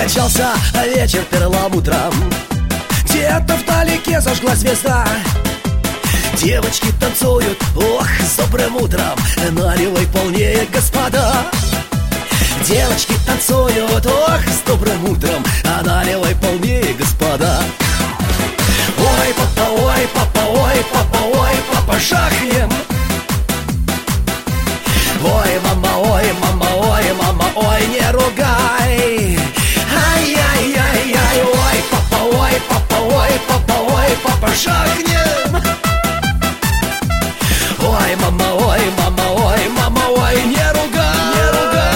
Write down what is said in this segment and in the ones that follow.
Закачался вечер перламутром, где-то вдалеке зажгла звезда. Девочки танцуют, ох, с добрым утром, наливай полнее, господа. Девочки танцуют, ох, с добрым утром, а наливай полнее, господа. Ой, папа, ой, папа, ой, папа, ой, папа, жахнем. Ой, мама, ой, мама, ой, мама, ой, не ругай. Ай-яй-яй-яй, ой, папа, ой, папа, ой, папа, ой, папа, жахнем. Ой, мама, ой, мама, ой, мама, ой, не ругай, не ругай.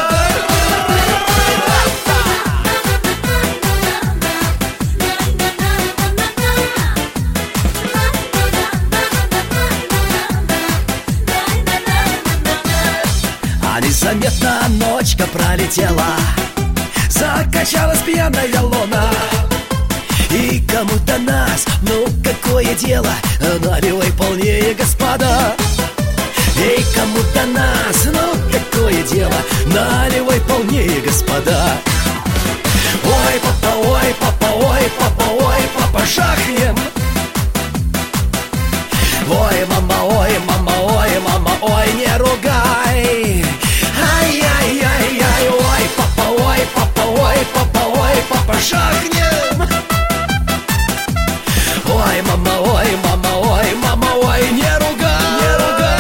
А незаметно ночка пролетела, закачалась пьяная луна. И кому-то нас, ну какое дело, наливай полнее, господа. И кому-то нас, ну какое дело, наливай полнее, господа. Ой, папа, ой, папа, ой, папа, ой, папа, жахнем. Ой, мама, ой, мама, ой, мама, ой, не ругай. Ай-яй-яй-яй, ой, папа, ой, папа, ой, папа, ой, папа, жахнем. Ой, мама, ой, мама, ой, мама, ой, не ругай, не ругай.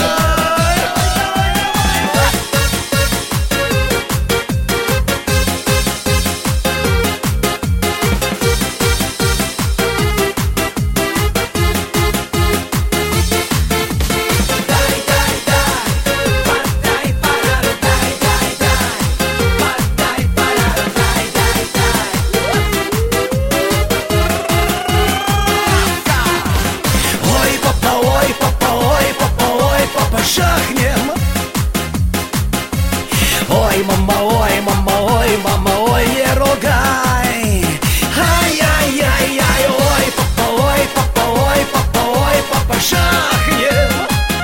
Жахнем. Ой, мама, ой, мама, ой, мама, ой, не ругай. Ай-яй-яй-яй, ой, папа, ой, папа, ой, папа, ой, папа, жахнем.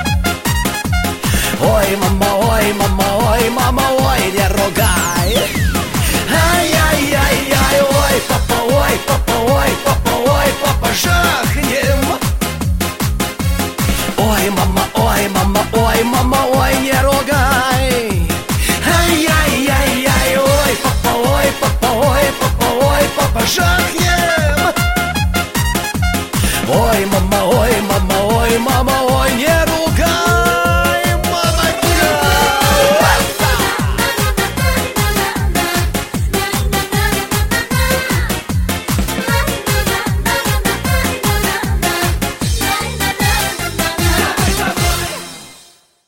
Ой, мама, ой, мама, ой, мама, ой, не ругай. Ай-яй-яй-яй, ой, папа, ой, папа, ой, папа, ой, папа, жахнем. Ой, мама, ой, мама, ой, мама, ой, не ругай. Ай-яй-яй-яй, ой, папа, ой, папа, ой, папа, ой, папа, жахнем. Ой, мама, ой, мама, ой, мама,